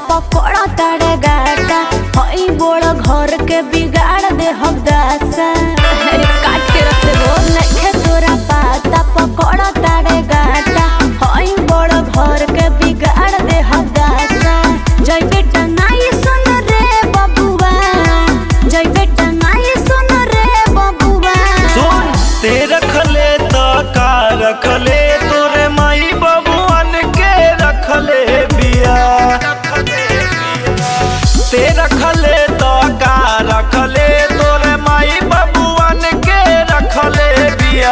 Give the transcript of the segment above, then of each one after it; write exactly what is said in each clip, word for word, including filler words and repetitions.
पकड़ा तारे गाटा हई बड़ घर के बिगाड़ दे हम दासा काट के रख दे वो नखे तोरा पाता पकड़ा तारे गाटा हई बड़ घर के बिगाड़ दे हम दासा जय बेटा नाई सुन रे बबुआ जय बेटा नाई सुन रे बबुआ सुन ते रखले तो का रखले तोरे माई बबुआन के रखले बिया ते रखले तो का रखले तोरे माई बबुआन के रखले बिया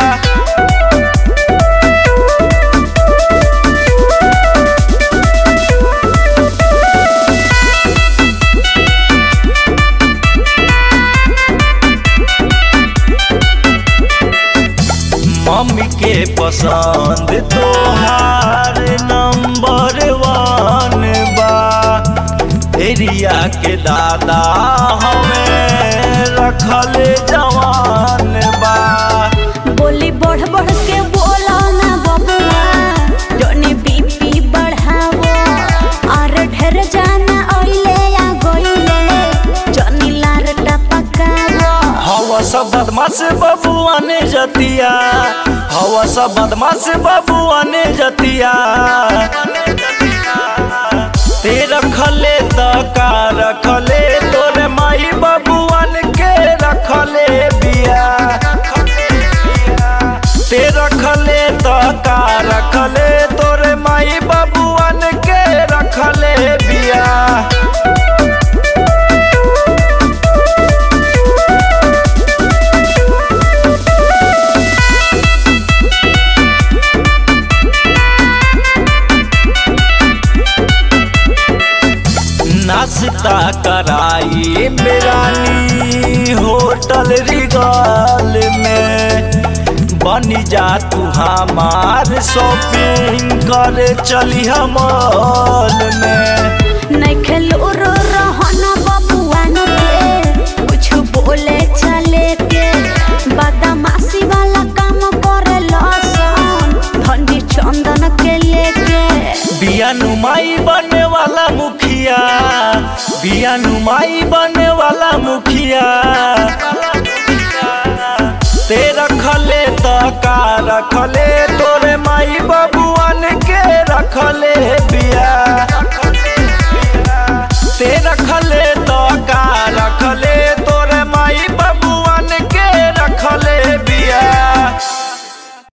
मम्मी के पसंद तोहार नंबर वन बा एरिया के दादा हमें रखले जवान बा बोली बढ़ बढ़ के बोला ना बबुआ जोनी बीपी बढ़ावो और ढेर जाना ओइले या गोइले जोनी लार टपकावो हवा सब बदमाश बबुआ ने जतिया हवा सब बदमाश बबुआ ने जतिया ते रखले तो का रखले तोरे माई बबुआन के रखले बिया ते रखले तो का रखले तोरे माई बबुआन के रखले बिया नाश्ता कराई बिरानी होटल रिगाल में बनी जा तू हमार शॉपिंग करे चली मॉल में नहीं खेलो रो रहना बबुआ न के कुछ बोले चले के बदमाशी वाला काम करे लसन धनी चंदन के लेके बिया नुमाई बने वाला मुखिया बिया नुमाई बने वाला मुखिया ते रखले तो का रखले तोरे माई बबुआन के रखले बिया ते रखले तो